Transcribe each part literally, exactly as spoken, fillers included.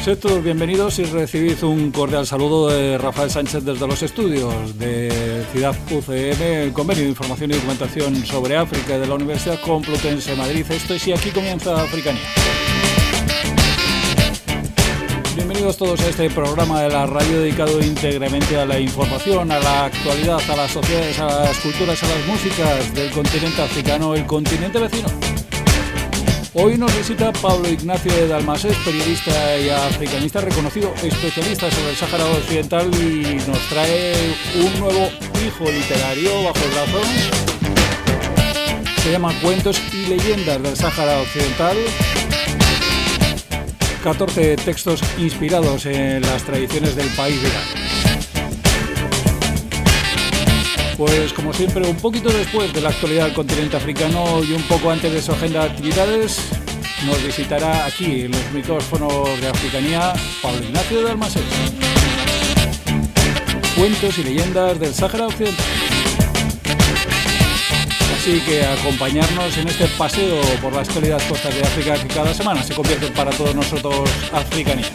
Sed todos bienvenidos y recibid un cordial saludo de Rafael Sánchez desde los estudios de Ciudad U C M, el Convenio de Información y Documentación sobre África de la Universidad Complutense de Madrid. Esto es y aquí comienza Africanía. Bienvenidos todos a este programa de la radio dedicado íntegramente a la información, a la actualidad, a las sociedades, a las culturas, a las músicas del continente africano, el continente vecino. Hoy nos visita Pablo Ignacio de Dalmasés, periodista y africanista reconocido, especialista sobre el Sáhara Occidental, y nos trae un nuevo hijo literario bajo el brazo. Se llama Cuentos y leyendas del Sáhara Occidental. catorce textos inspirados en las tradiciones del país de Ghana. Pues como siempre, un poquito después de la actualidad del continente africano y un poco antes de su agenda de actividades, nos visitará aquí en los micrófonos de Africanía Pablo Ignacio de Dalmasés. Cuentos y leyendas del Sáhara Occidental. Así que acompañarnos en este paseo por las cálidas costas de África que cada semana se convierten para todos nosotros Africanía.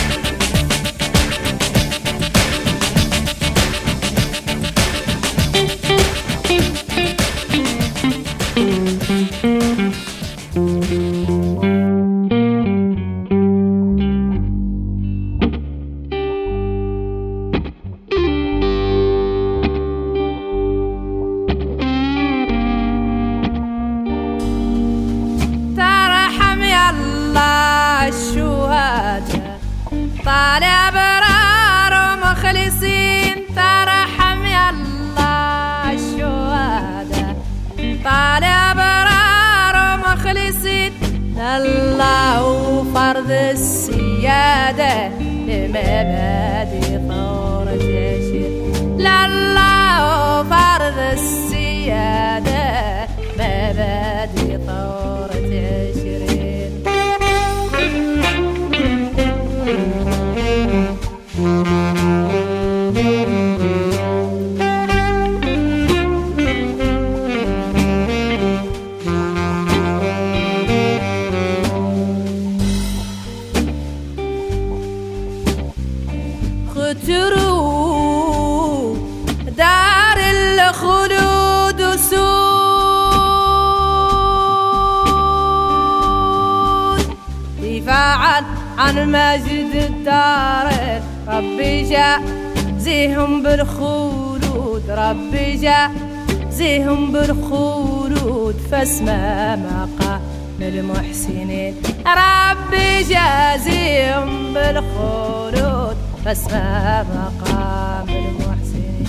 عن مجد الدار ربي جازيهم بالخلود ربي جازيهم بالخلود فاسمع مقام المحسنين ربي جازيهم بالخلود فاسمع مقام المحسنين.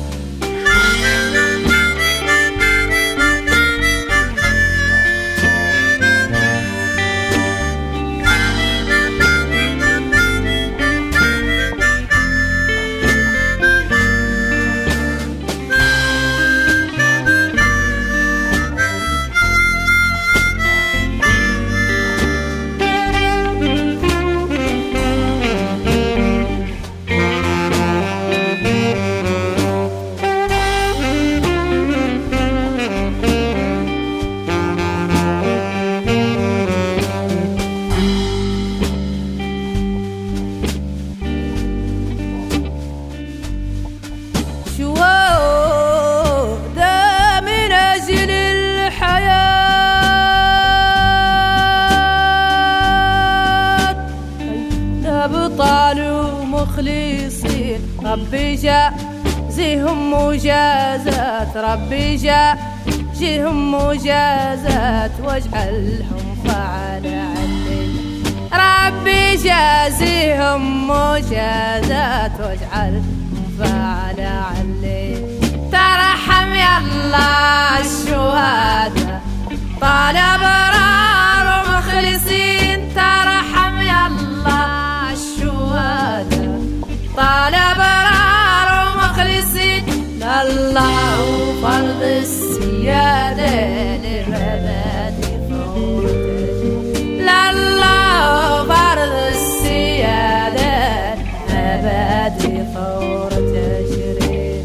ربي جازيهم مجازات ربي جازيهم مجازات واجعلهم فعل علي ربي جازيهم مجازات واجعلهم فعل علي. ترحم يا الله الشهداء طال أبرار ومخلصين ترحم يا الله الشهداء طال أبرار ومخلصين لله فرض السيادة لمبادئ ثورته لله فرض السيادة لمبادئ ثورته شيرين.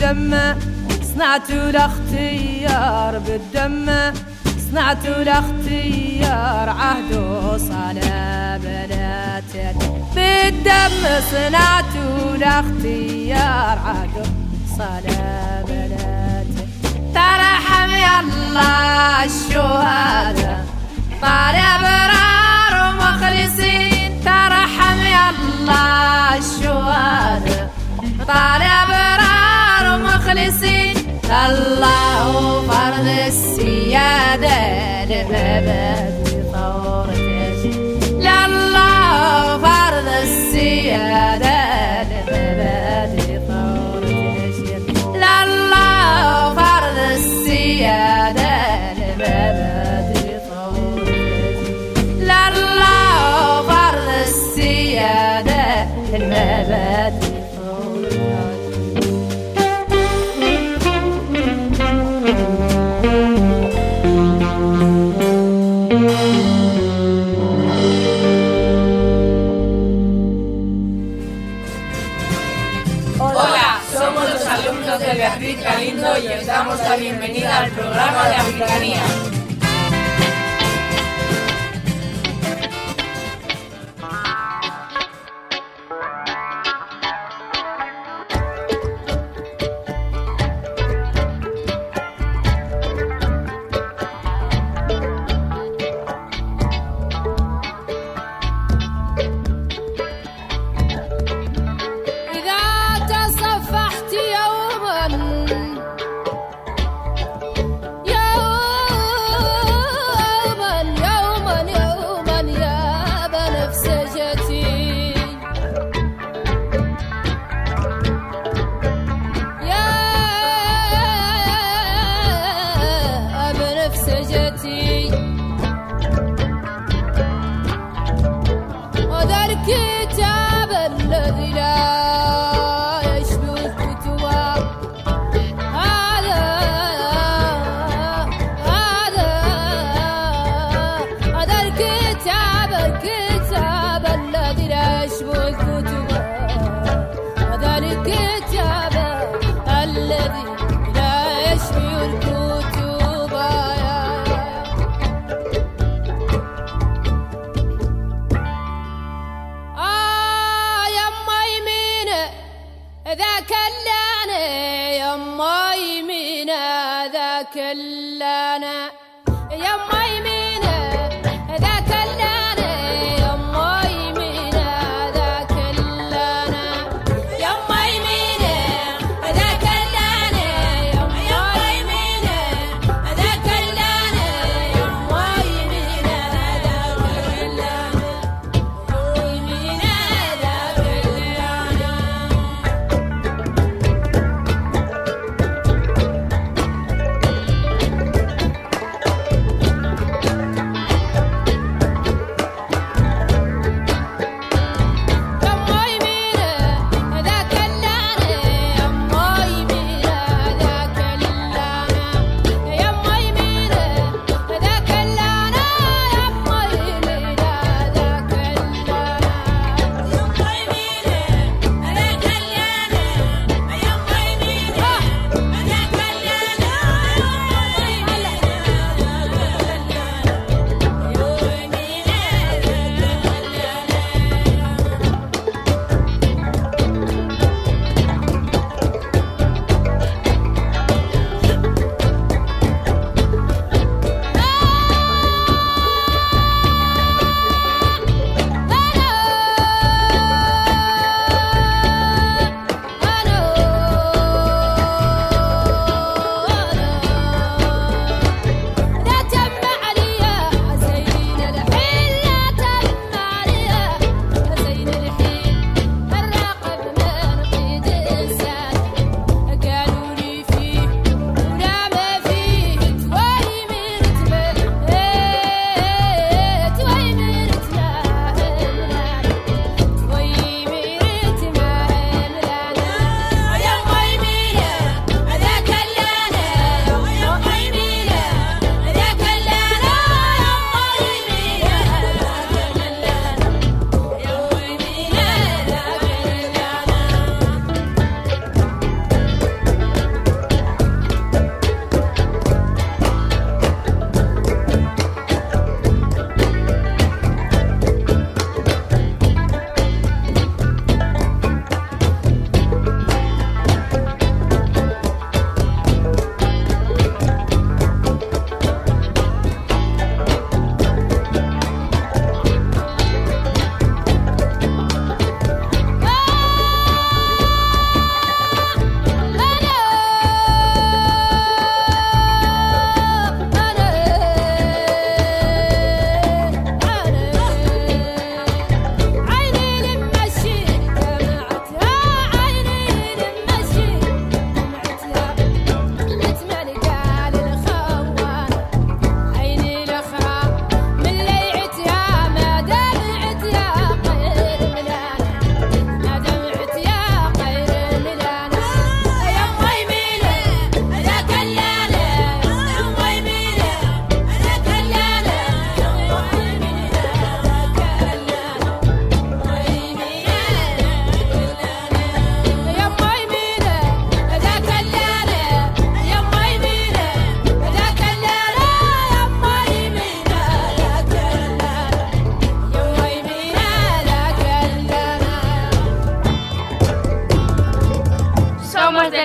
بالدم صنعت الاختيار بالدم صنعت الاختيار عهد وصلاة بناتك بالدم صنعت الاختيار عهد وصلاة بناتك ترحم يا الله الشهداء طال أبرار ومخلصين ترحم يا الله الشهداء طال أبرار ومخلصين الله فرض السيادة لمبادئ ثورة لله فرض السيادة لمبادئ ثورة لله فرض السيادة لمبادئ ثورة لله فرض السيادة لمبادئ de Beatriz Galindo y os damos la bienvenida al programa de Africanía.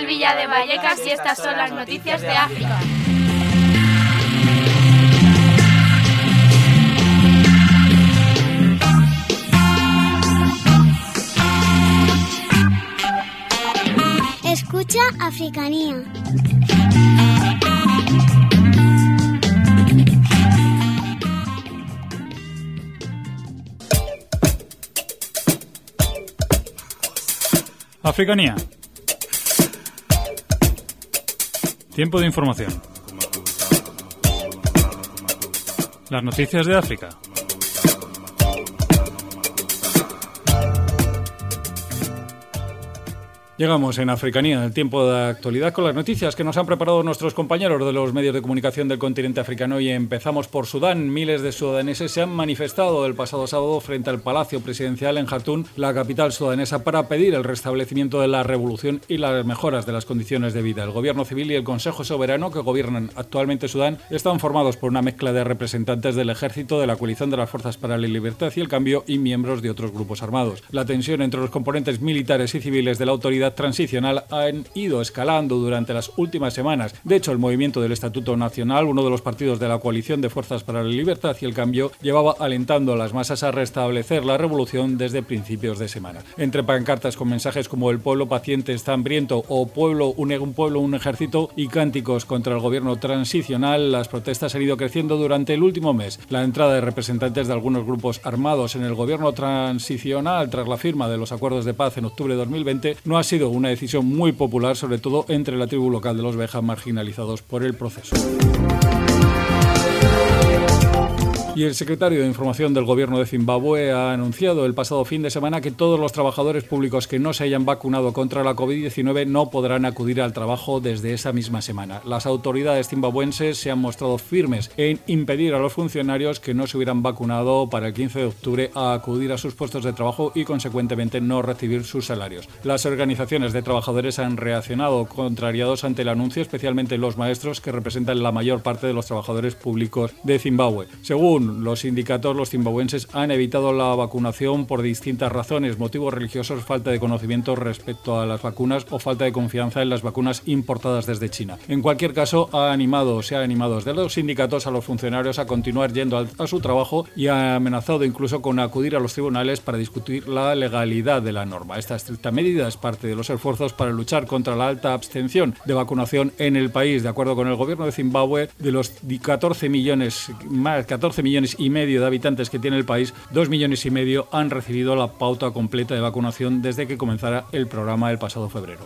Villa de Vallecas y estas son las noticias de África. Escucha Africanía. Africanía. Tiempo de información. Las noticias de África. Llegamos en Africanía, en el tiempo de actualidad, con las noticias que nos han preparado nuestros compañeros de los medios de comunicación del continente africano, y empezamos por Sudán. Miles de sudaneses se han manifestado el pasado sábado frente al Palacio Presidencial en Jartum, la capital sudanesa, para pedir el restablecimiento de la revolución y las mejoras de las condiciones de vida. El gobierno civil y el Consejo Soberano, que gobiernan actualmente Sudán, están formados por una mezcla de representantes del ejército, de la coalición de las Fuerzas para la Libertad y el Cambio y miembros de otros grupos armados. La tensión entre los componentes militares y civiles de la autoridad transicional han ido escalando durante las últimas semanas. De hecho, el movimiento del Estatuto Nacional, uno de los partidos de la coalición de Fuerzas para la Libertad y el Cambio, llevaba alentando a las masas a restablecer la revolución desde principios de semana. Entre pancartas con mensajes como "el pueblo paciente está hambriento" o "pueblo, un, un pueblo, un ejército" y cánticos contra el gobierno transicional, las protestas han ido creciendo durante el último mes. La entrada de representantes de algunos grupos armados en el gobierno transicional tras la firma de los acuerdos de paz en octubre de dos mil veinte no ha sido una decisión muy popular, sobre todo entre la tribu local de los Beja, marginalizados por el proceso. Y el secretario de Información del Gobierno de Zimbabue ha anunciado el pasado fin de semana que todos los trabajadores públicos que no se hayan vacunado contra la covid diecinueve no podrán acudir al trabajo desde esa misma semana. Las autoridades zimbabuenses se han mostrado firmes en impedir a los funcionarios que no se hubieran vacunado para el quince de octubre a acudir a sus puestos de trabajo y, consecuentemente, no recibir sus salarios. Las organizaciones de trabajadores han reaccionado contrariados ante el anuncio, especialmente los maestros, que representan la mayor parte de los trabajadores públicos de Zimbabue. Según los sindicatos, los zimbabuenses han evitado la vacunación por distintas razones: motivos religiosos, falta de conocimiento respecto a las vacunas o falta de confianza en las vacunas importadas desde China. En cualquier caso, ha animado, se ha animado desde los sindicatos a los funcionarios a continuar yendo a su trabajo y ha amenazado incluso con acudir a los tribunales para discutir la legalidad de la norma. Esta estricta medida es parte de los esfuerzos para luchar contra la alta abstención de vacunación en el país. De acuerdo con el gobierno de Zimbabue, de los catorce millones, más catorce millones y medio de habitantes que tiene el país, dos millones y medio han recibido la pauta completa de vacunación desde que comenzara el programa el pasado febrero.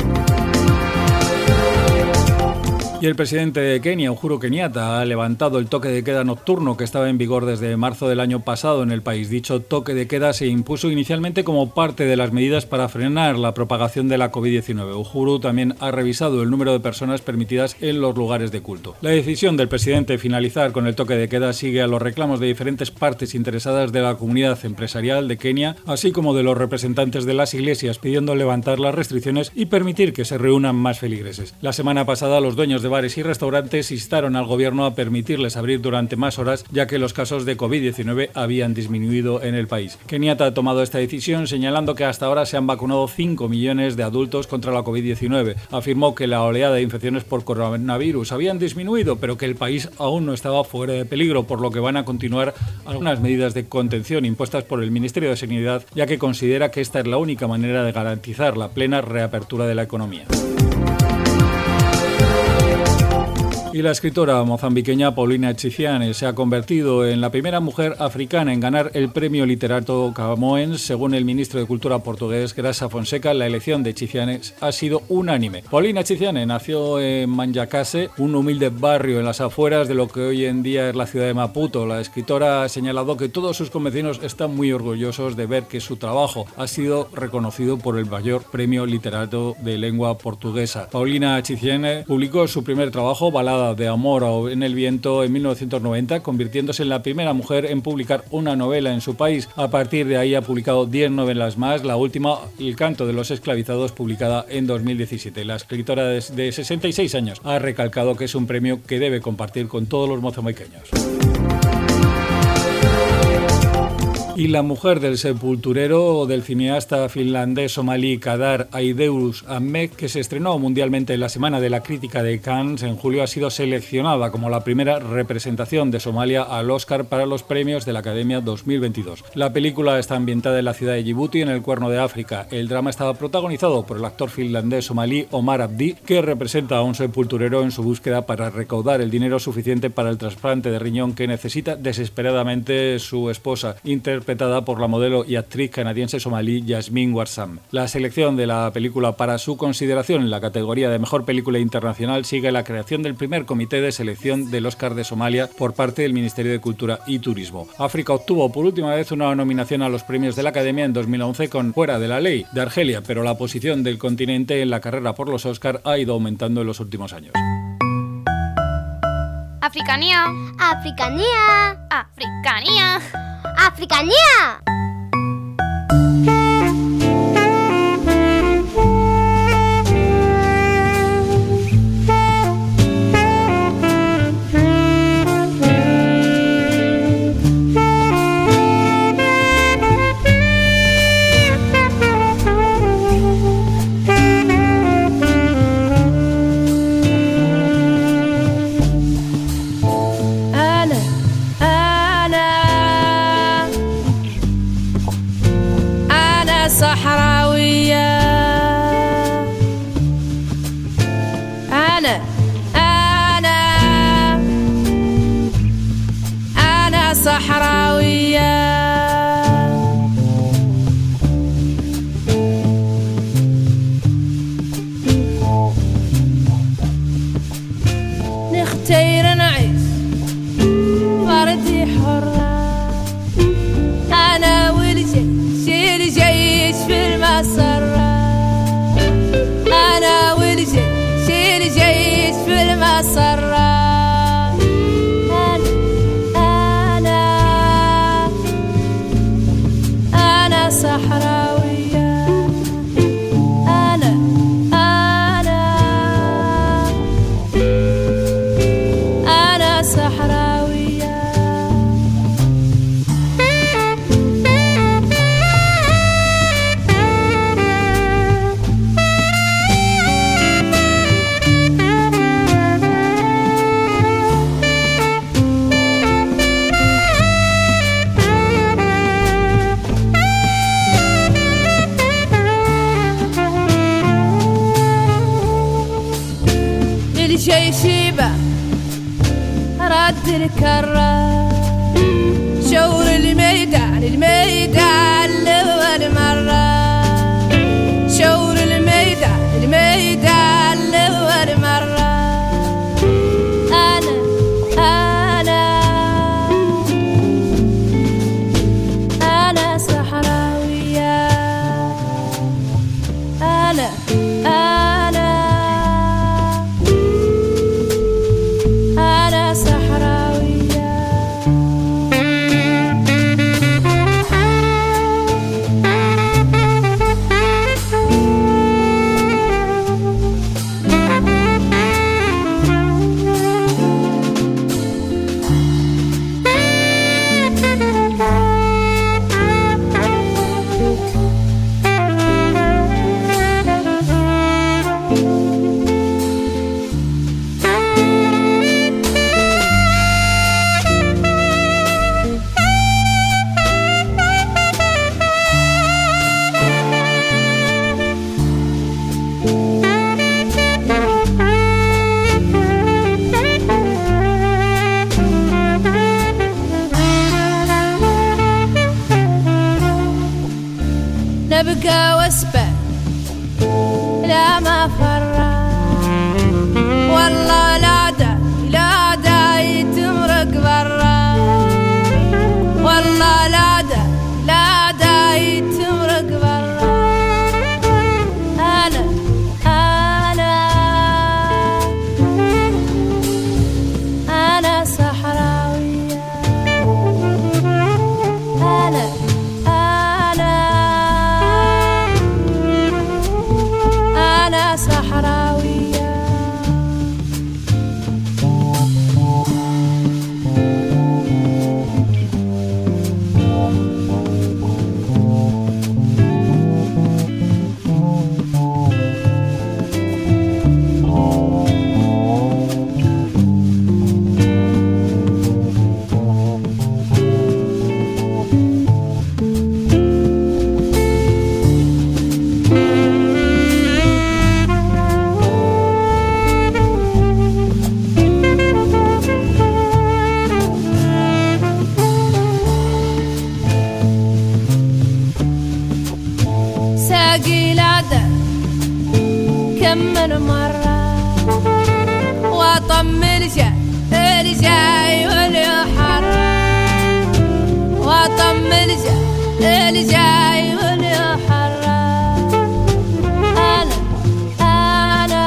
Y el presidente de Kenia, Uhuru Kenyatta, ha levantado el toque de queda nocturno que estaba en vigor desde marzo del año pasado en el país. Dicho toque de queda se impuso inicialmente como parte de las medidas para frenar la propagación de la covid diecinueve. Uhuru también ha revisado el número de personas permitidas en los lugares de culto. La decisión del presidente de finalizar con el toque de queda sigue a los reclamos de diferentes partes interesadas de la comunidad empresarial de Kenia, así como de los representantes de las iglesias, pidiendo levantar las restricciones y permitir que se reúnan más feligreses. La semana pasada, los dueños de bares y restaurantes instaron al gobierno a permitirles abrir durante más horas, ya que los casos de covid diecinueve habían disminuido en el país. Kenyatta ha tomado esta decisión señalando que hasta ahora se han vacunado cinco millones de adultos contra la covid diecinueve. Afirmó que la oleada de infecciones por coronavirus habían disminuido, pero que el país aún no estaba fuera de peligro, por lo que van a continuar algunas medidas de contención impuestas por el Ministerio de Sanidad, ya que considera que esta es la única manera de garantizar la plena reapertura de la economía. Y la escritora mozambiqueña Paulina Chiziane se ha convertido en la primera mujer africana en ganar el premio literario Camões. Según el ministro de Cultura portugués, Graça Fonseca, la elección de Chiziane ha sido unánime. Paulina Chiziane nació en Manjacase, un humilde barrio en las afueras de lo que hoy en día es la ciudad de Maputo. La escritora ha señalado que todos sus convecinos están muy orgullosos de ver que su trabajo ha sido reconocido por el mayor premio literario de lengua portuguesa. Paulina Chiziane publicó su primer trabajo, Balada de amor en el viento, en mil novecientos noventa, convirtiéndose en la primera mujer en publicar una novela en su país. A partir de ahí ha publicado diez novelas más, la última, El canto de los esclavizados, publicada en dos mil diecisiete. La escritora de sesenta y seis años ha recalcado que es un premio que debe compartir con todos los mozambiqueños. Y La mujer del sepulturero del cineasta finlandés somalí Kadar Aideus Ahmed, que se estrenó mundialmente en la Semana de la Crítica de Cannes en julio, ha sido seleccionada como la primera representación de Somalia al Oscar para los premios de la Academia dos mil veintidós. La película está ambientada en la ciudad de Djibouti, en el Cuerno de África. El drama estaba protagonizado por el actor finlandés somalí Omar Abdi, que representa a un sepulturero en su búsqueda para recaudar el dinero suficiente para el trasplante de riñón que necesita desesperadamente su esposa, interpretada por la modelo y actriz canadiense somalí Yasmin Warsam. La selección de la película para su consideración en la categoría de Mejor Película Internacional sigue la creación del primer comité de selección del Oscar de Somalia por parte del Ministerio de Cultura y Turismo. África obtuvo por última vez una nominación a los premios de la Academia en dos mil once con Fuera de la Ley de Argelia, pero la posición del continente en la carrera por los Oscar ha ido aumentando en los últimos años. Africanía. Africanía. Africanía. Africanía. صحراوية أنا أنا أنا صحراوية نختار نعيش فردي حرة أنا والجي شيل جيش في المسرة أنا والجي شيل جيش في المسرة أنا أنا أنا صحراوية أنا أنا أنا صحراوية الجيش يبا رد الكرة شور الميدان الميدان لأول مرة شور الميدان الميدان لأول مرة أنا أنا أنا صحراوية أنا أنا أنا صحراوية كمل مرة وأطمن جاي الجاي واليحر وأطمن جاي الجاي واليحر أنا أنا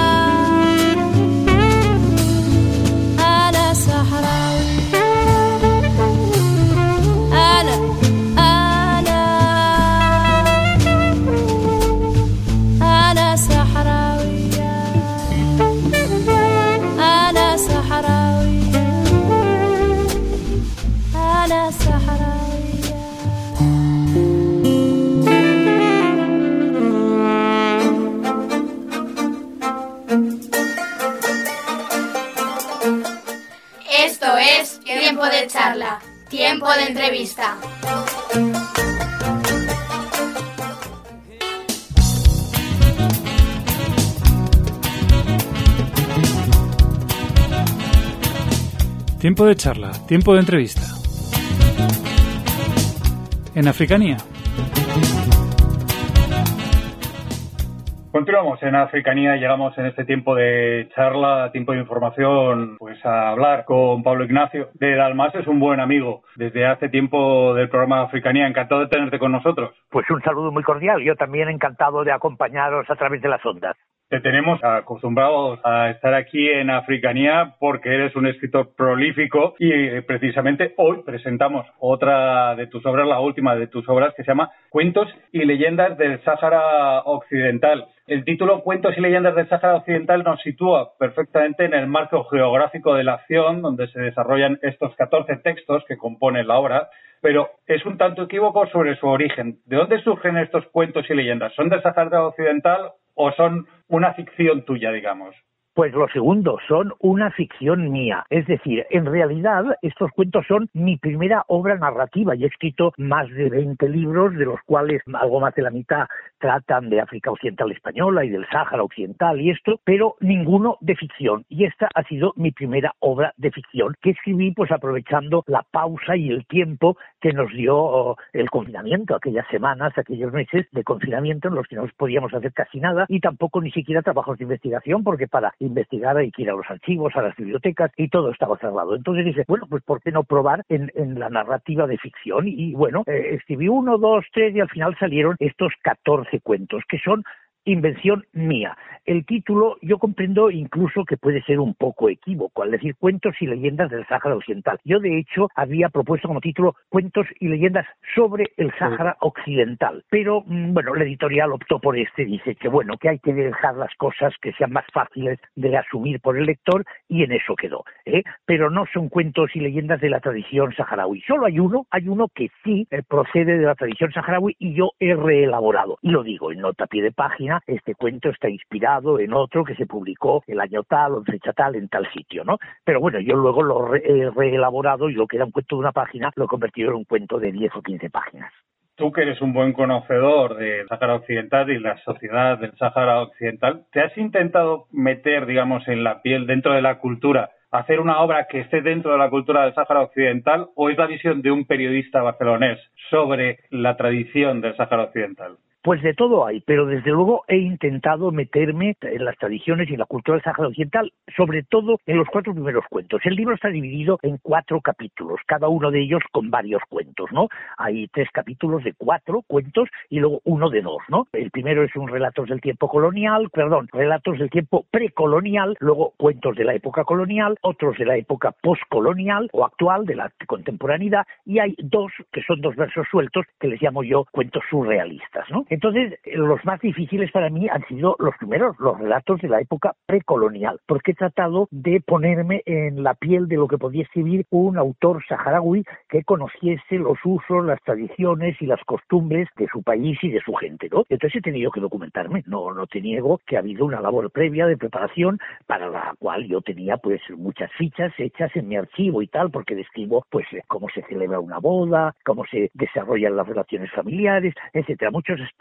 أنا صحراوي أنا أنا أنا صحراوية أنا صحراوية أنا صحراوية Esto es Tiempo de Charla, Tiempo de Entrevista. Tiempo de charla, tiempo de entrevista. En Africanía. Continuamos en Africanía, llegamos en este tiempo de charla, tiempo de información, pues a hablar con Pablo Ignacio de Dalmas. Es un buen amigo desde hace tiempo del programa Africanía. Encantado de tenerte con nosotros. Pues un saludo muy cordial. Yo también encantado de acompañaros a través de las ondas. Te tenemos acostumbrados a estar aquí en Africanía porque eres un escritor prolífico y eh, precisamente hoy presentamos otra de tus obras, la última de tus obras, que se llama Cuentos y leyendas del Sáhara Occidental. El título Cuentos y leyendas del Sáhara Occidental nos sitúa perfectamente en el marco geográfico de la acción donde se desarrollan estos catorce textos que componen la obra, pero es un tanto equívoco sobre su origen. ¿De dónde surgen estos cuentos y leyendas? ¿Son del Sáhara Occidental o son una ficción tuya, digamos? Pues lo segundo, son una ficción mía. Es decir, en realidad estos cuentos son mi primera obra narrativa. Y he escrito más de veinte libros, de los cuales algo más de la mitad tratan de África Occidental Española y del Sáhara Occidental y esto, pero ninguno de ficción. Y esta ha sido mi primera obra de ficción, que escribí pues aprovechando la pausa y el tiempo que nos dio oh, el confinamiento, aquellas semanas, aquellos meses de confinamiento en los que no podíamos hacer casi nada y tampoco ni siquiera trabajos de investigación, porque para investigar hay que ir a los archivos, a las bibliotecas y todo estaba cerrado. Entonces dije, bueno, pues ¿por qué no probar en, en la narrativa de ficción? Y bueno, eh, escribí uno, dos, tres y al final salieron estos catorce cuentos, que son invención mía. El título yo comprendo incluso que puede ser un poco equívoco, al decir Cuentos y leyendas del Sáhara Occidental. Yo de hecho había propuesto como título Cuentos y leyendas sobre el Sáhara Occidental, pero bueno, la editorial optó por este, dice que bueno, que hay que dejar las cosas que sean más fáciles de asumir por el lector y en eso quedó, ¿eh? Pero no son cuentos y leyendas de la tradición saharaui. Solo hay uno, hay uno que sí eh, procede de la tradición saharaui y yo he reelaborado. Y lo digo en nota a pie de página, este cuento está inspirado en otro que se publicó el año tal o en fecha tal en tal sitio, ¿no? Pero bueno, yo luego lo re he reelaborado y lo que era un cuento de una página lo he convertido en un cuento de diez o quince páginas. Tú que eres un buen conocedor del Sáhara Occidental y la sociedad del Sáhara Occidental, ¿te has intentado meter, digamos, en la piel, dentro de la cultura, hacer una obra que esté dentro de la cultura del Sáhara Occidental, o es la visión de un periodista barcelonés sobre la tradición del Sáhara Occidental? Pues de todo hay, pero desde luego he intentado meterme en las tradiciones y en la cultura del Sáhara Occidental, sobre todo en los cuatro primeros cuentos. El libro está dividido en cuatro capítulos, cada uno de ellos con varios cuentos, ¿no? Hay tres capítulos de cuatro cuentos y luego uno de dos, ¿no? El primero es un relatos del tiempo colonial, perdón, relatos del tiempo precolonial, luego cuentos de la época colonial, otros de la época postcolonial o actual, de la contemporaneidad, y hay dos que son dos versos sueltos que les llamo yo cuentos surrealistas, ¿no? Entonces, los más difíciles para mí han sido los primeros, los relatos de la época precolonial, porque he tratado de ponerme en la piel de lo que podía escribir un autor saharaui que conociese los usos, las tradiciones y las costumbres de su país y de su gente, ¿no? Entonces he tenido que documentarme, no, no te niego que ha habido una labor previa de preparación para la cual yo tenía pues muchas fichas hechas en mi archivo y tal, porque describo pues cómo se celebra una boda, cómo se desarrollan las relaciones familiares, etcétera, muchos aspectos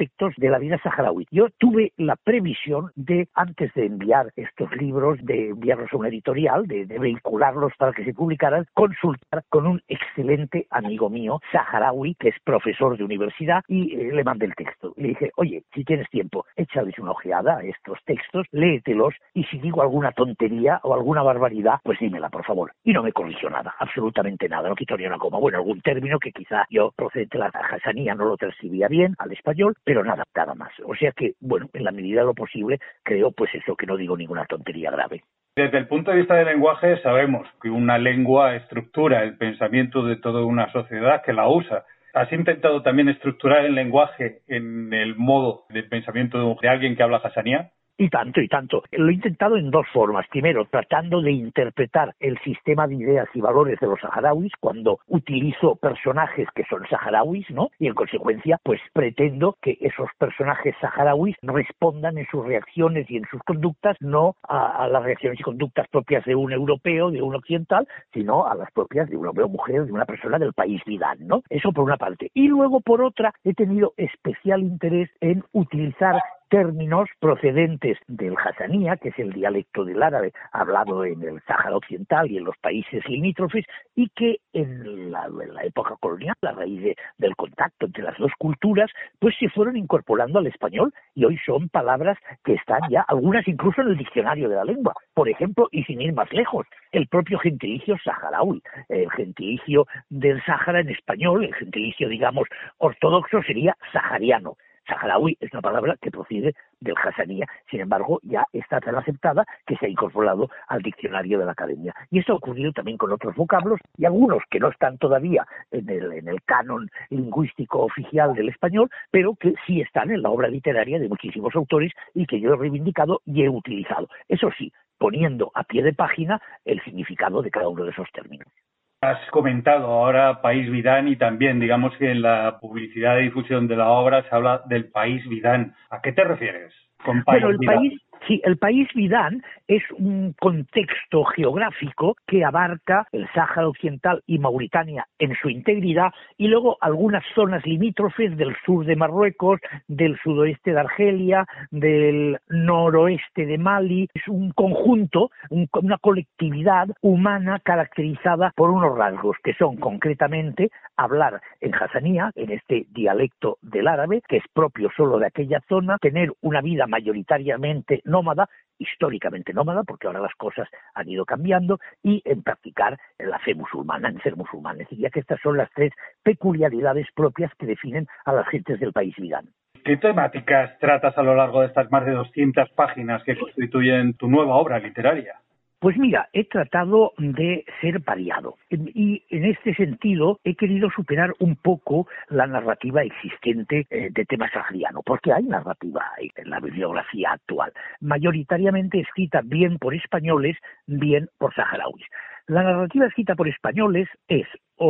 aspectos de la vida saharaui. Yo tuve la previsión de, antes de enviar estos libros, de enviarlos a una editorial, de, de vehicularlos para que se publicaran, consultar con un excelente amigo mío, saharaui, que es profesor de universidad, y eh, le mandé el texto. Le dije, oye, si tienes tiempo, échales una ojeada a estos textos, léetelos, y si digo alguna tontería o alguna barbaridad, pues dímela, por favor. Y no me corrigió nada, absolutamente nada, no quitó ni una coma. Bueno, algún término que quizá yo, procedente de la Hassanía, no lo transcribía bien al español, pero nada, nada más. O sea que, bueno, en la medida de lo posible, creo pues eso, que no digo ninguna tontería grave. Desde el punto de vista del lenguaje, sabemos que una lengua estructura el pensamiento de toda una sociedad que la usa. ¿Has intentado también estructurar el lenguaje en el modo de pensamiento de alguien que habla Hassanía? Y tanto, y tanto. Lo he intentado en dos formas. Primero, tratando de interpretar el sistema de ideas y valores de los saharauis cuando utilizo personajes que son saharauis, ¿no? Y en consecuencia, pues pretendo que esos personajes saharauis respondan en sus reacciones y en sus conductas no a, a las reacciones y conductas propias de un europeo, de un occidental, sino a las propias de un hombre o mujer, de una persona del país Vidán, ¿no? Eso por una parte. Y luego, por otra, he tenido especial interés en utilizar términos procedentes del Hassanía, que es el dialecto del árabe hablado en el Sáhara Occidental y en los países limítrofes, y que en la, en la época colonial, a raíz de, del contacto entre las dos culturas, pues se fueron incorporando al español y hoy son palabras que están ya, algunas incluso en el diccionario de la lengua. Por ejemplo, y sin ir más lejos, el propio gentilicio saharaui, el gentilicio del Sáhara en español, el gentilicio, digamos, ortodoxo sería sahariano. Saharaui es una palabra que procede del Hassanía, sin embargo, ya está tan aceptada que se ha incorporado al diccionario de la Academia. Y eso ha ocurrido también con otros vocablos y algunos que no están todavía en el, en el canon lingüístico oficial del español, pero que sí están en la obra literaria de muchísimos autores y que yo he reivindicado y he utilizado. Eso sí, poniendo a pie de página el significado de cada uno de esos términos. Has comentado ahora País Vidán y también, digamos que en la publicidad y difusión de la obra se habla del País Vidán. ¿A qué te refieres con País Bueno, el Vidán? país, sí, el País Vidán es un contexto geográfico que abarca el Sáhara Occidental y Mauritania en su integridad y luego algunas zonas limítrofes del sur de Marruecos, del sudoeste de Argelia, del noroeste de Mali. Es un conjunto, un, una colectividad humana caracterizada por unos rasgos que son concretamente hablar en Hassanía, en este dialecto del árabe, que es propio solo de aquella zona, tener una vida mayoritariamente nómada, históricamente nómada, porque ahora las cosas han ido cambiando, y en practicar la fe musulmana, en ser musulmanes. Diría que estas son las tres peculiaridades propias que definen a las gentes del país Vidán. ¿Qué temáticas tratas a lo largo de estas más de doscientas páginas que constituyen tu nueva obra literaria? Pues mira, he tratado de ser variado y en este sentido he querido superar un poco la narrativa existente eh, de tema sahariano, porque hay narrativa en la bibliografía actual, mayoritariamente escrita bien por españoles, bien por saharauis. La narrativa escrita por españoles es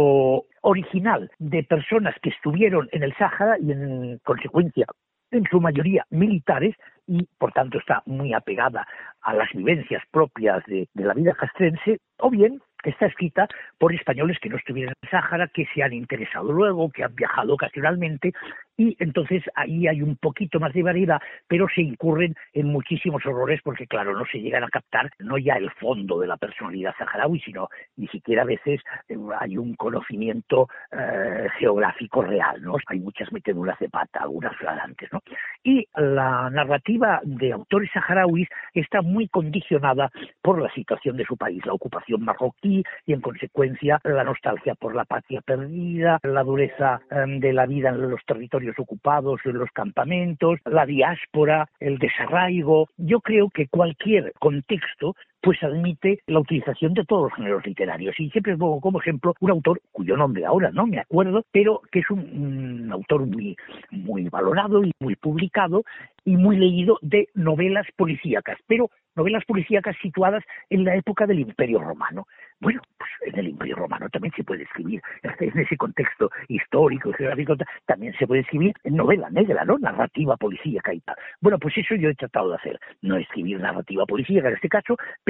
o original de personas que estuvieron en el Sáhara y en consecuencia en su mayoría militares y por tanto está muy apegada a las vivencias propias de, de la vida castrense, o bien está escrita por españoles que no estuvieron en el Sáhara, que se han interesado luego, que han viajado ocasionalmente, y entonces ahí hay un poquito más de variedad, pero se incurren en muchísimos errores porque, claro, no se llegan a captar no ya el fondo de la personalidad saharaui, sino ni siquiera a veces eh, hay un conocimiento eh, geográfico real, ¿no? Hay muchas meteduras de pata, algunas flagrantes, ¿no? Y la narrativa de autores saharauis está muy condicionada por la situación de su país, la ocupación marroquí, y en consecuencia la nostalgia por la patria perdida, la dureza eh, de la vida en los territorios ocupados, en los campamentos, la diáspora, el desarraigo. Yo creo que cualquier contexto pues admite la utilización de todos los géneros literarios. Y siempre pongo como ejemplo un autor cuyo nombre ahora no me acuerdo, pero que es un, un autor muy, muy valorado y muy publicado y muy leído de novelas policíacas, pero novelas policíacas situadas en la época del Imperio Romano. Bueno, pues en el Imperio Romano también se puede escribir, en ese contexto histórico y geográfico, también se puede escribir en novela negra, ¿no? Narrativa policíaca y tal. Bueno, pues eso yo he tratado de hacer, no escribir narrativa policíaca en este caso, pero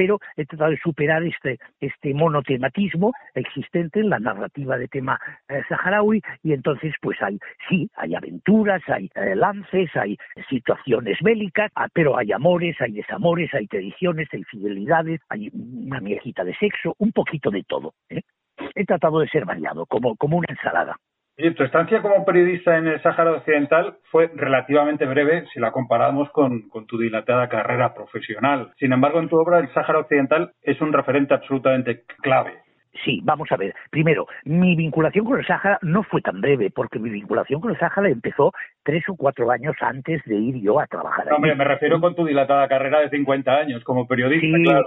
pero he tratado de superar este, este monotematismo existente en la narrativa de tema eh, saharaui, y entonces pues hay, sí, hay aventuras, hay eh, lances, hay situaciones bélicas, ah, pero hay amores, hay desamores, hay tradiciones, hay fidelidades, hay una miejita de sexo, un poquito de todo, ¿eh? He tratado de ser variado, como, como una ensalada. Y tu estancia como periodista en el Sáhara Occidental fue relativamente breve si la comparamos con, con tu dilatada carrera profesional. Sin embargo, en tu obra el Sáhara Occidental es un referente absolutamente clave. Sí, vamos a ver. Primero, mi vinculación con el Sáhara no fue tan breve, porque mi vinculación con el Sáhara empezó tres o cuatro años antes de ir yo a trabajar. No, hombre, me refiero con tu dilatada carrera de cincuenta años como periodista, sí, claro.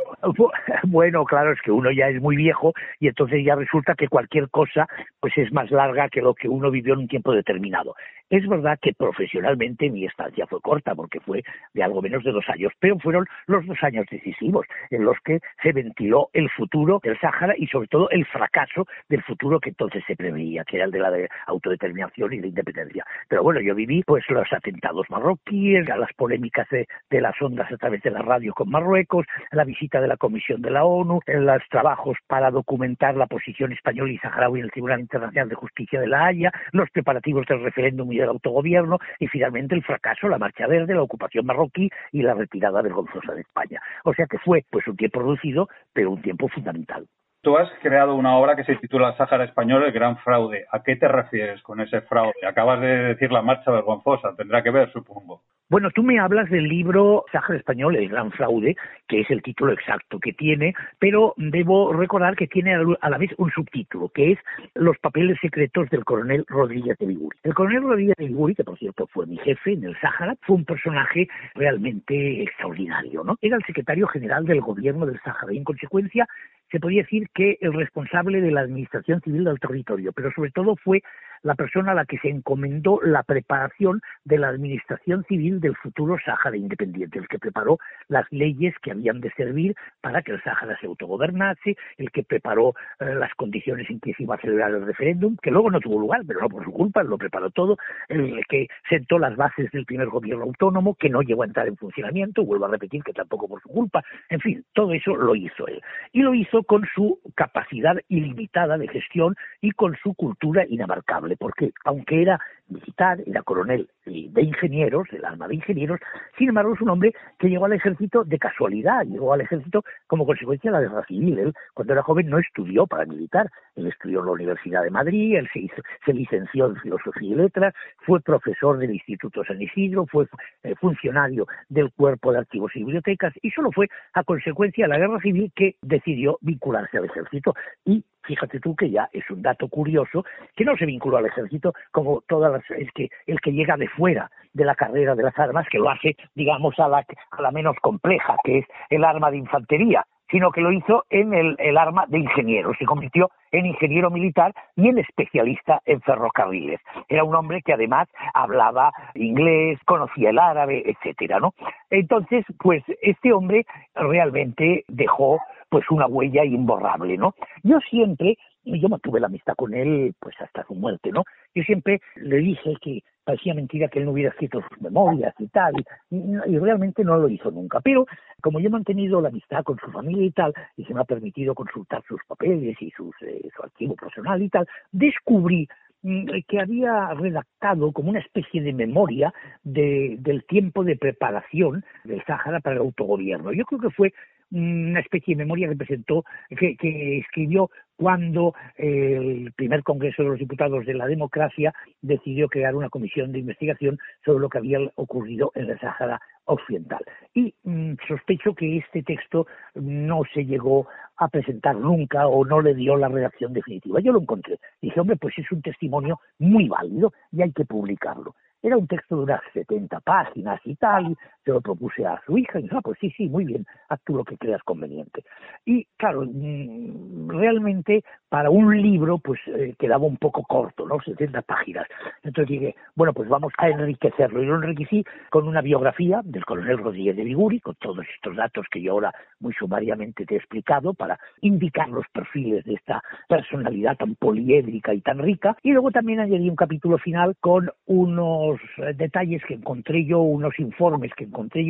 Bueno, claro, es que uno ya es muy viejo y entonces ya resulta que cualquier cosa pues es más larga que lo que uno vivió en un tiempo determinado. Es verdad que profesionalmente mi estancia fue corta, porque fue de algo menos de dos años, pero fueron los dos años decisivos en los que se ventiló el futuro del Sáhara y sobre todo el fracaso del futuro que entonces se preveía, que era el de la de autodeterminación y de independencia. Pero bueno, yo viví pues los atentados marroquíes, las polémicas de, de las ondas a través de la radio con Marruecos, la visita de la Comisión de la ONU, los trabajos para documentar la posición española y saharaui en el Tribunal Internacional de Justicia de La Haya, los preparativos del referéndum y del autogobierno, y finalmente el fracaso, la marcha verde, la ocupación marroquí y la retirada vergonzosa de España. O sea que fue pues un tiempo reducido, pero un tiempo fundamental. Tú has creado una obra que se titula Sáhara Español, el gran fraude. ¿A qué te refieres con ese fraude? Acabas de decir la marcha vergonzosa, tendrá que ver, supongo. Bueno, tú me hablas del libro Sáhara Español, el gran fraude, que es el título exacto que tiene, pero debo recordar que tiene a la vez un subtítulo, que es Los papeles secretos del coronel Rodríguez de Biguri. El coronel Rodríguez de Biguri, que por cierto fue mi jefe en el Sáhara, fue un personaje realmente extraordinario, ¿no? Era el secretario general del gobierno del Sáhara y en consecuencia se podría decir que el responsable de la administración civil del territorio, pero sobre todo fue la persona a la que se encomendó la preparación de la administración civil del futuro Sáhara independiente, el que preparó las leyes que habían de servir para que el Sáhara se autogobernase, el que preparó eh, las condiciones en que se iba a celebrar el referéndum, que luego no tuvo lugar, pero no por su culpa, lo preparó todo, el que sentó las bases del primer gobierno autónomo, que no llegó a entrar en funcionamiento, vuelvo a repetir que tampoco por su culpa, en fin, todo eso lo hizo él. Y lo hizo con su capacidad ilimitada de gestión y con su cultura inabarcable, porque aunque era militar, era coronel de ingenieros, del arma de ingenieros, sin embargo es un hombre que llegó al ejército de casualidad, llegó al ejército como consecuencia de la guerra civil. Él, cuando era joven, no estudió para militar, él estudió en la Universidad de Madrid, él se, hizo, se licenció en Filosofía y Letras, fue profesor del Instituto San Isidro, fue eh, funcionario del Cuerpo de Archivos y Bibliotecas, y solo fue a consecuencia de la guerra civil que decidió vincularse al ejército. Y fíjate tú que ya es un dato curioso que no se vinculó al ejército como todas las, es que el que llega de fuera de la carrera de las armas, que lo hace, digamos, a la, a la menos compleja, que es el arma de infantería, sino que lo hizo en el, el arma de ingeniero, se convirtió en ingeniero militar y en especialista en ferrocarriles. Era un hombre que además hablaba inglés, conocía el árabe, etcétera, ¿no? Entonces, pues este hombre realmente dejó pues una huella imborrable, ¿no? Yo siempre, yo mantuve la amistad con él pues hasta su muerte, ¿no? Yo siempre le dije que parecía mentira que él no hubiera escrito sus memorias y tal, y, y realmente no lo hizo nunca. Pero como yo he mantenido la amistad con su familia y tal, y se me ha permitido consultar sus papeles y sus, eh, su archivo personal y tal, descubrí que había redactado como una especie de memoria de, del tiempo de preparación del Sáhara para el autogobierno. Yo creo que fue una especie de memoria que presentó, que, que escribió cuando el primer Congreso de los Diputados de la Democracia decidió crear una comisión de investigación sobre lo que había ocurrido en el Sáhara Occidental. Y mmm, sospecho que este texto no se llegó a presentar nunca o no le dio la redacción definitiva. Yo lo encontré. Dije, hombre, pues es un testimonio muy válido y hay que publicarlo. Era un texto de unas setenta páginas y tal, y se lo propuse a su hija y dijo, ah, pues sí, sí, muy bien, haz tú lo que creas conveniente. Y claro, realmente para un libro pues eh, quedaba un poco corto, ¿no? setenta páginas. Entonces dije, bueno, pues vamos a enriquecerlo. Y lo enriquecí con una biografía del coronel Rodríguez de Biguri, con todos estos datos que yo ahora muy sumariamente te he explicado, para indicar los perfiles de esta personalidad tan poliédrica y tan rica. Y luego también añadí un capítulo final con unos detalles que encontré yo, unos informes que encontré yo,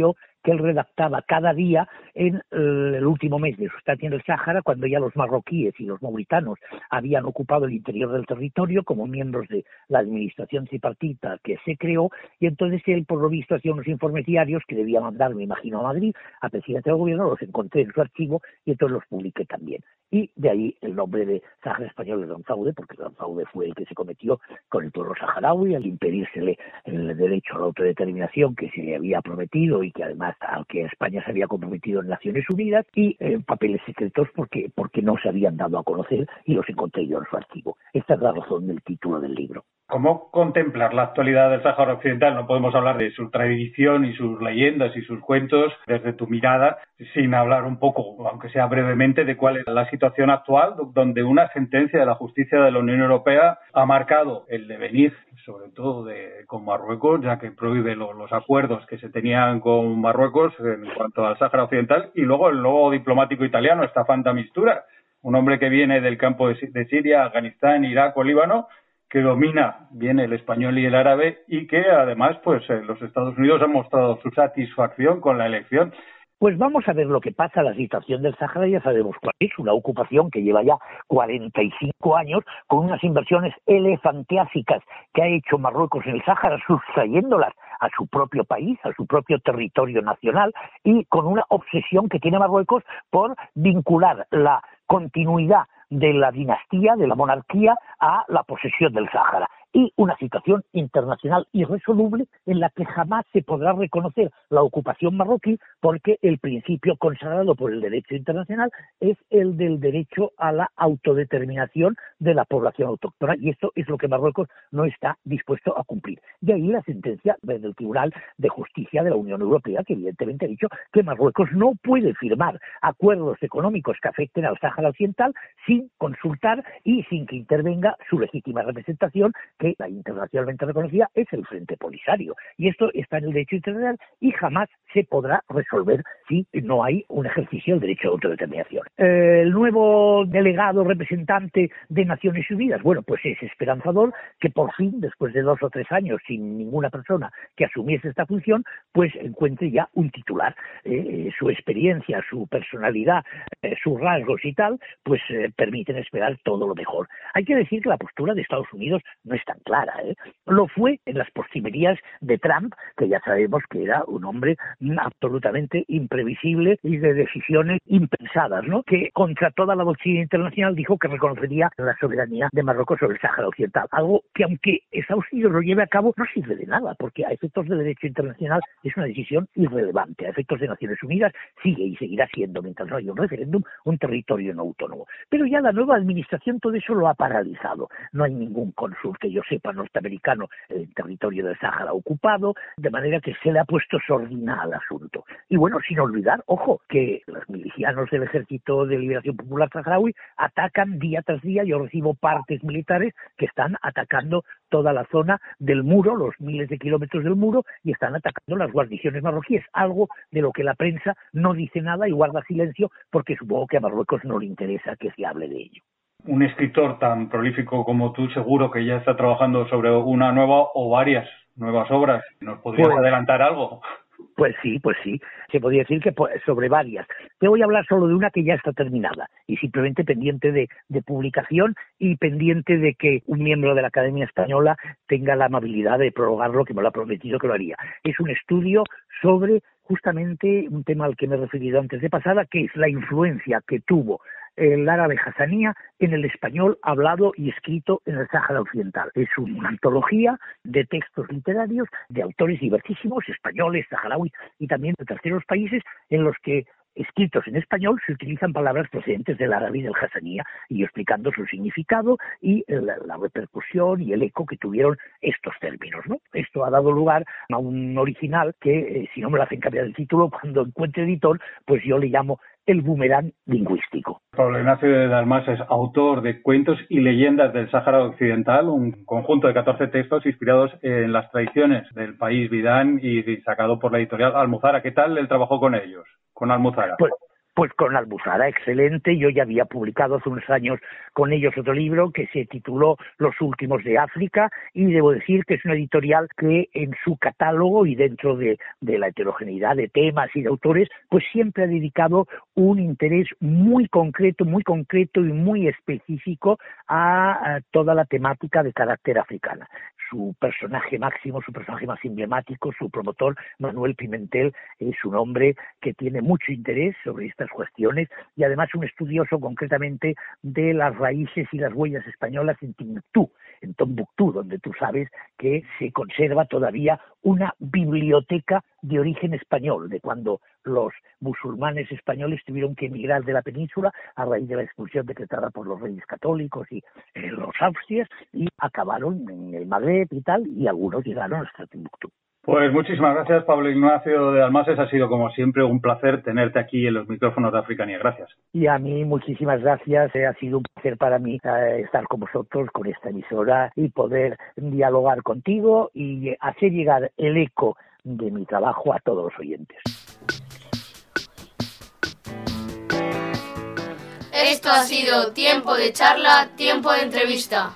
que él redactaba cada día en el último mes de su estancia en el Sáhara, cuando ya los marroquíes y los mauritanos habían ocupado el interior del territorio como miembros de la administración tripartita que se creó, y entonces él, por lo visto, hacía unos informes diarios que debía mandar, me imagino, a Madrid, a presidente del gobierno. Los encontré en su archivo y entonces los publiqué también. Y de ahí el nombre de Sáhara Español de Don Faude, porque Don Faude fue el que se cometió con el pueblo saharaui al impedírsele el derecho a la autodeterminación que se le había prometido y que además al que España se había comprometido en Naciones Unidas, y eh, papeles secretos porque, porque no se habían dado a conocer, y los encontré yo en su archivo. Esta es la razón del título del libro. ¿Cómo contemplar la actualidad del Sáhara Occidental? No podemos hablar de su tradición y sus leyendas y sus cuentos desde tu mirada, sin hablar un poco, aunque sea brevemente, de cuál es la situación actual, donde una sentencia de la justicia de la Unión Europea ha marcado el devenir, sobre todo de, con Marruecos, ya que prohíbe lo, los acuerdos que se tenían con Marruecos en cuanto al Sáhara Occidental, y luego el nuevo diplomático italiano, Staffan de Mistura, un hombre que viene del campo de, de Siria, Afganistán, Irak o Líbano, que domina bien el español y el árabe, y que además pues eh, los Estados Unidos han mostrado su satisfacción con la elección. Pues vamos a ver lo que pasa. La situación del Sáhara ya sabemos cuál es, una ocupación que lleva ya cuarenta y cinco años, con unas inversiones elefantiásicas que ha hecho Marruecos en el Sáhara, sustrayéndolas a su propio país, a su propio territorio nacional, y con una obsesión que tiene Marruecos por vincular la continuidad de la dinastía, de la monarquía, a la posesión del Sáhara. Y una situación internacional irresoluble en la que jamás se podrá reconocer la ocupación marroquí, porque el principio consagrado por el derecho internacional es el del derecho a la autodeterminación de la población autóctona, y esto es lo que Marruecos no está dispuesto a cumplir. De ahí la sentencia del Tribunal de Justicia de la Unión Europea, que evidentemente ha dicho que Marruecos no puede firmar acuerdos económicos que afecten al Sáhara Occidental sin consultar y sin que intervenga su legítima representación, que la internacionalmente reconocida es el Frente Polisario, y esto está en el derecho internacional y jamás se podrá resolver si no hay un ejercicio del derecho de autodeterminación. Eh, el nuevo delegado representante de Naciones Unidas, bueno, pues es esperanzador que por fin, después de dos o tres años sin ninguna persona que asumiese esta función, pues encuentre ya un titular. Eh, su experiencia, su personalidad, eh, sus rasgos y tal, pues eh, permiten esperar todo lo mejor. Hay que decir que la postura de Estados Unidos no es tan clara, ¿eh? Lo fue en las postrimerías de Trump, que ya sabemos que era un hombre absolutamente imprevisible y de decisiones impensadas, ¿no? Que contra toda la doctrina internacional dijo que reconocería la soberanía de Marruecos sobre el Sáhara Occidental, algo que aunque Estados Unidos lo lleve a cabo no sirve de nada, porque a efectos del derecho internacional es una decisión irrelevante. A efectos de Naciones Unidas sigue y seguirá siendo, mientras no haya un referéndum, un territorio no autónomo. Pero ya la nueva administración todo eso lo ha paralizado. No hay ningún cónsul que yo sepa norteamericano en el territorio del Sáhara ocupado, de manera que se le ha puesto sordina al asunto. Y bueno, sin olvidar, ojo, que los milicianos del Ejército de Liberación Popular Saharaui atacan día tras día. Yo recibo partes militares que están atacando toda la zona del muro, los miles de kilómetros del muro, y están atacando las guarniciones marroquíes, algo de lo que la prensa no dice nada y guarda silencio, porque supongo que a Marruecos no le interesa que se hable de ello. Un escritor tan prolífico como tú seguro que ya está trabajando sobre una nueva o varias nuevas obras. ¿Nos podrías pues, adelantar algo? Pues sí, pues sí. Se podría decir que sobre varias. Te voy a hablar solo de una que ya está terminada y simplemente pendiente de, de publicación y pendiente de que un miembro de la Academia Española tenga la amabilidad de prorrogarlo, que me lo ha prometido que lo haría. Es un estudio sobre justamente un tema al que me he referido antes de pasada, que es la influencia que tuvo el árabe Hassanía en el español hablado y escrito en el Sáhara Occidental. Es una antología de textos literarios de autores divertísimos, españoles, saharauis y también de terceros países, en los que escritos en español se utilizan palabras procedentes del árabe y del Hassanía, y explicando su significado y la, la repercusión y el eco que tuvieron estos términos, ¿no? Esto ha dado lugar a un original que, eh, si no me lo hacen cambiar el título, cuando encuentre editor, pues yo le llamo El Boomerang Lingüístico. Pablo Ignacio de Dalmas es autor de Cuentos y Leyendas del Sáhara Occidental, un conjunto de catorce textos inspirados en las tradiciones del país Bidán y sacado por la editorial Almuzara. ¿Qué tal el trabajo con ellos, con Almuzara? Pues, Pues con Albuzara, excelente. Yo ya había publicado hace unos años con ellos otro libro que se tituló Los últimos de África, y debo decir que es una editorial que en su catálogo y dentro de, de la heterogeneidad de temas y de autores, pues siempre ha dedicado un interés muy concreto, muy concreto y muy específico a, a toda la temática de carácter africana. Su personaje máximo, su personaje más emblemático, su promotor, Manuel Pimentel, es un hombre que tiene mucho interés sobre estas cuestiones y además un estudioso concretamente de las raíces y las huellas españolas en Timbuktu, en Tombuctú, donde tú sabes que se conserva todavía una biblioteca de origen español, de cuando los musulmanes españoles tuvieron que emigrar de la península a raíz de la expulsión decretada por los reyes católicos y eh, los Austrias, y acabaron en el Magreb y tal, y algunos llegaron hasta Timbuktu. Pues muchísimas gracias, Pablo Ignacio de Dalmases. Ha sido, como siempre, un placer tenerte aquí en los micrófonos de Africanía. Gracias. Y a mí, muchísimas gracias. Ha sido un placer para mí eh, estar con vosotros, con esta emisora, y poder dialogar contigo y hacer llegar el eco de mi trabajo a todos los oyentes. Esto ha sido Tiempo de Charla, Tiempo de Entrevista.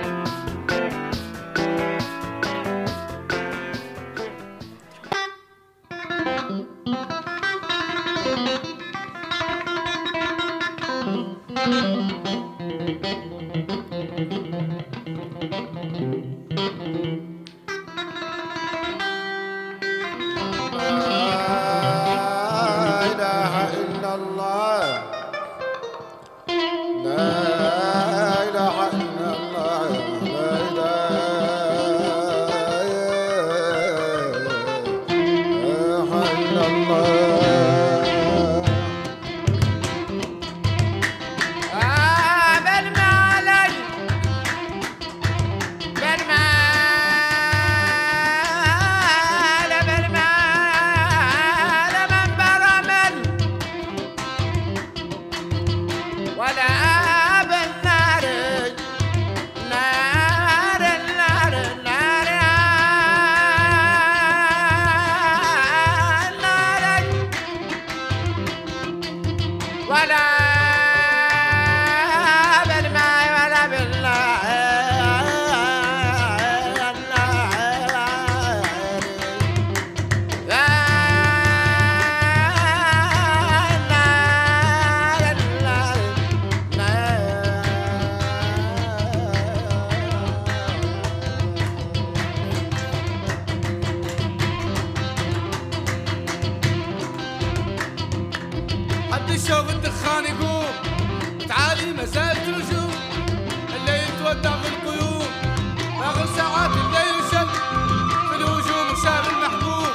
شوف الدخان يقوم تعالي مسافة رجوم الليل تودع في القيوم باغي ساعات الليل وشد في الهجوم وشاف المحكوم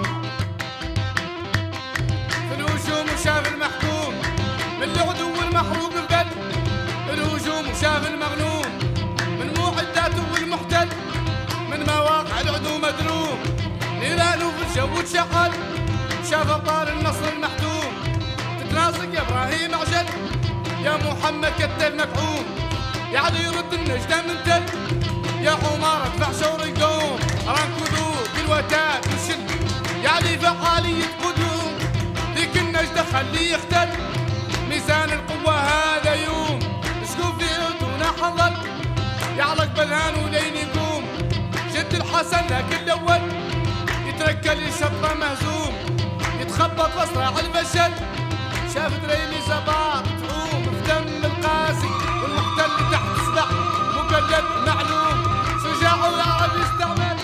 في الهجوم وشاف المحكوم من العدو المحروق القلب الهجوم وشاف المغنوم من معداته والمحتل من مواقع العدو مدروم نيرانه في الجو تشعل شاف ابطال النصر المحتوم تتناسق يا ابراهيم عجل يا محمد كتل مكعوم يا عدو يرد النجدة من تل يا عمر ادفع شور القوم رانكذو بالوتات وشد يا علي فعالية قدوم ذيك النجدة خليه يختل ميزان القوة هذا يوم اسكوب في عدونا حضل يعلق بلهان ولين يقوم جد الحسن لكن الاول يتركل الشطة مهزوم يتخبط واسرع الفشل شاف دريمي زباط تعوم في دم القاسي والمحتل تحت سبع مقلد معلوم شجاع ويعرف يستعمل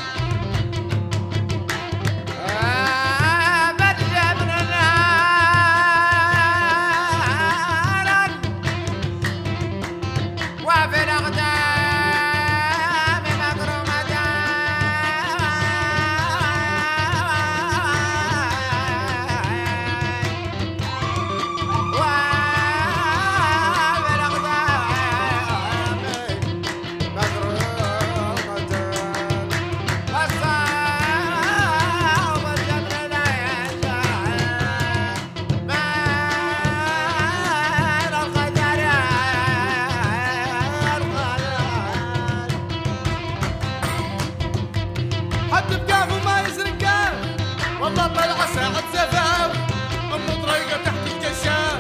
والله طلع ساعة زفاف أم طريقة تحت الكشاف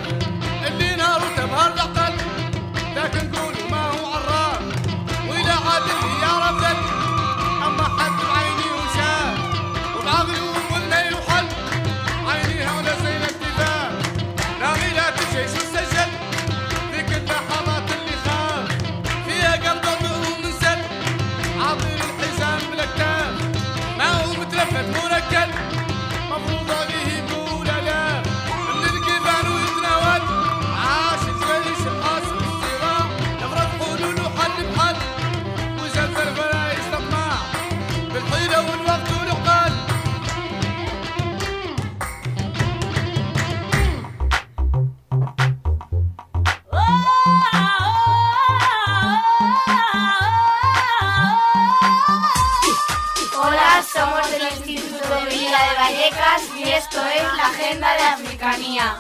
días, somos del Instituto de Vida de Vallecas y esto es la Agenda de Africanía.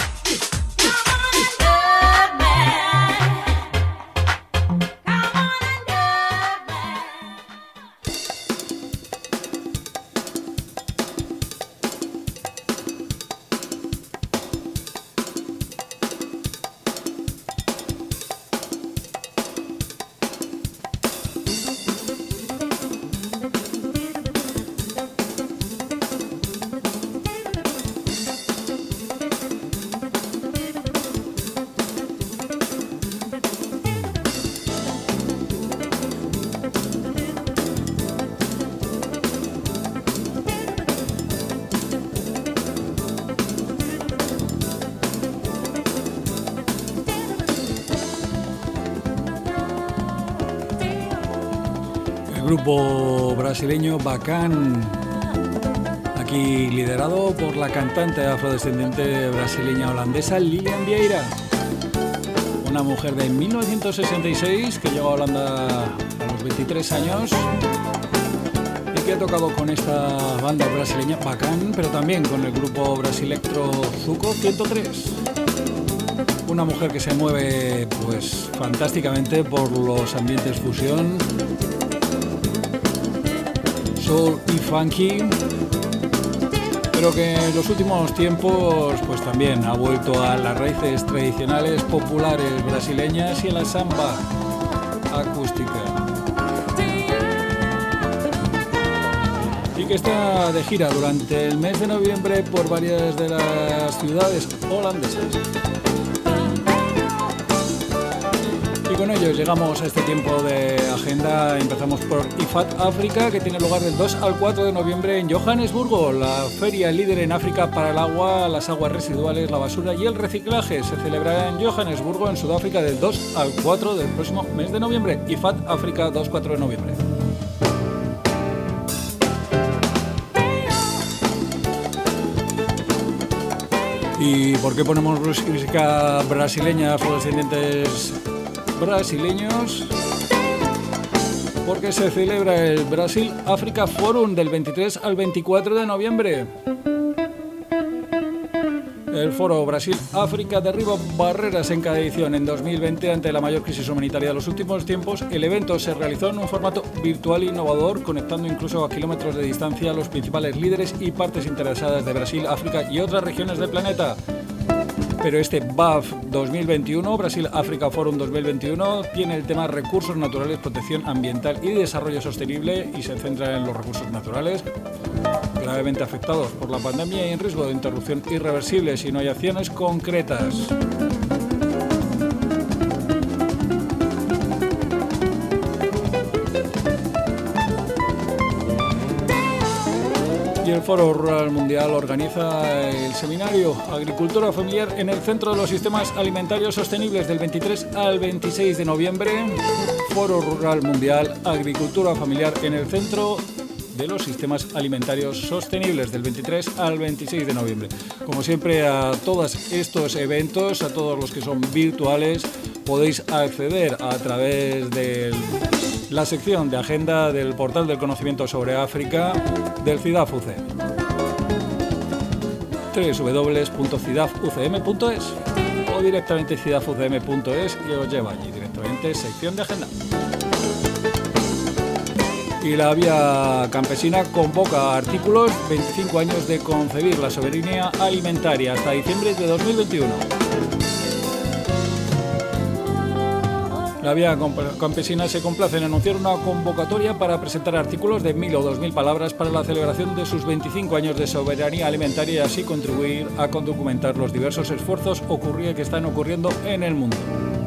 Grupo brasileño Bacán, aquí liderado por la cantante afrodescendiente brasileña holandesa Lilian Vieira, una mujer de mil novecientos sesenta y seis que llegó a Holanda a los veintitrés años y que ha tocado con esta banda brasileña Bacán, pero también con el grupo brasilectro Zuko ciento tres. Una mujer que se mueve pues fantásticamente por los ambientes fusión, soul y funky, pero que en los últimos tiempos pues también ha vuelto a las raíces tradicionales populares brasileñas y a la samba acústica, y que está de gira durante el mes de noviembre por varias de las ciudades holandesas. Y con ello llegamos a este tiempo de agenda. Empezamos por I F A T África, que tiene lugar del dos al cuatro de noviembre en Johannesburgo, la feria líder en África para el agua, las aguas residuales, la basura y el reciclaje. Se celebrará en Johannesburgo, en Sudáfrica, del dos al cuatro del próximo mes de noviembre. I F A T África, dos a cuatro de noviembre. ¿Y por qué ponemos música brasileña, afrodescendientes brasileños? Porque se celebra el Brasil Africa Forum del veintitrés al veinticuatro de noviembre. El foro Brasil-África derriba barreras en cada edición. En dos mil veinte, ante la mayor crisis humanitaria de los últimos tiempos, el evento se realizó en un formato virtual e innovador, conectando incluso a kilómetros de distancia a los principales líderes y partes interesadas de Brasil, África y otras regiones del planeta. Pero este B A F dos mil veintiuno, Brasil Africa Forum dos mil veintiuno, tiene el tema recursos naturales, protección ambiental y desarrollo sostenible, y se centra en los recursos naturales gravemente afectados por la pandemia y en riesgo de interrupción irreversible si no hay acciones concretas. Y el Foro Rural Mundial organiza el seminario Agricultura Familiar en el Centro de los Sistemas Alimentarios Sostenibles del veintitrés al veintiséis de noviembre. Foro Rural Mundial Agricultura Familiar en el Centro de los Sistemas Alimentarios Sostenibles del veintitrés al veintiséis de noviembre. Como siempre, a todos estos eventos, a todos los que son virtuales, podéis acceder a través de la sección de agenda del portal del conocimiento sobre África del CIDAF U C M, doble u doble u doble u punto cidaf u c m punto es, o directamente cidaf u c m punto es, y os lleva allí directamente sección de agenda. Y la Vía Campesina convoca artículos veinticinco años de concebir la soberanía alimentaria hasta diciembre de dos mil veintiuno. La Vía Campesina se complace en anunciar una convocatoria para presentar artículos de mil o dos mil palabras para la celebración de sus veinticinco años de soberanía alimentaria y así contribuir a documentar los diversos esfuerzos ocurrir que están ocurriendo en el mundo.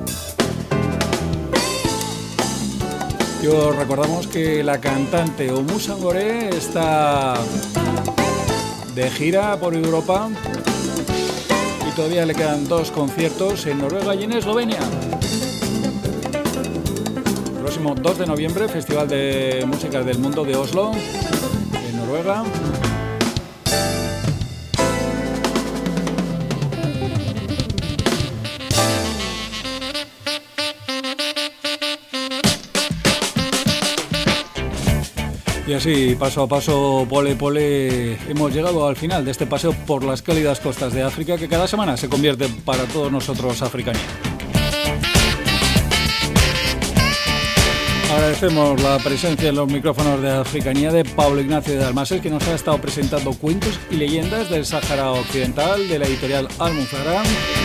Y os recordamos que la cantante Oumou Sangaré está de gira por Europa y todavía le quedan dos conciertos en Noruega y en Eslovenia. Próximo dos de noviembre, Festival de Música del Mundo de Oslo, en Noruega. Y así, paso a paso, pole pole, hemos llegado al final de este paseo por las cálidas costas de África que cada semana se convierte para todos nosotros Africanía. Agradecemos la presencia en los micrófonos de Africanía de Pablo Ignacio de Dalmases, que nos ha estado presentando cuentos y leyendas del Sáhara Occidental de la editorial Almuzara.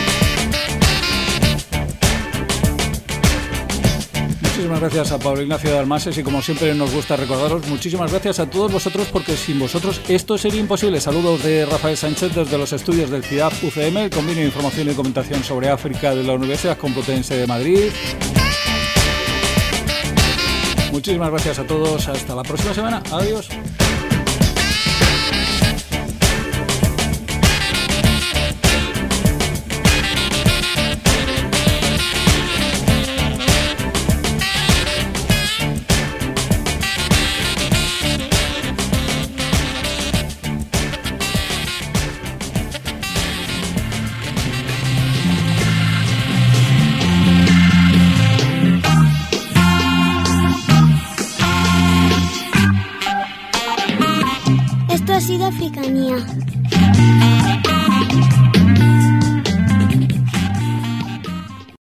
Muchísimas gracias a Pablo Ignacio de Dalmases y, como siempre nos gusta recordaros, muchísimas gracias a todos vosotros, porque sin vosotros esto sería imposible. Saludos de Rafael Sánchez desde los estudios del C I A F U C M, el Convenio de Información y Documentación sobre África de la Universidad Complutense de Madrid. Muchísimas gracias a todos, hasta la próxima semana, adiós. Esto ha sido Africanía.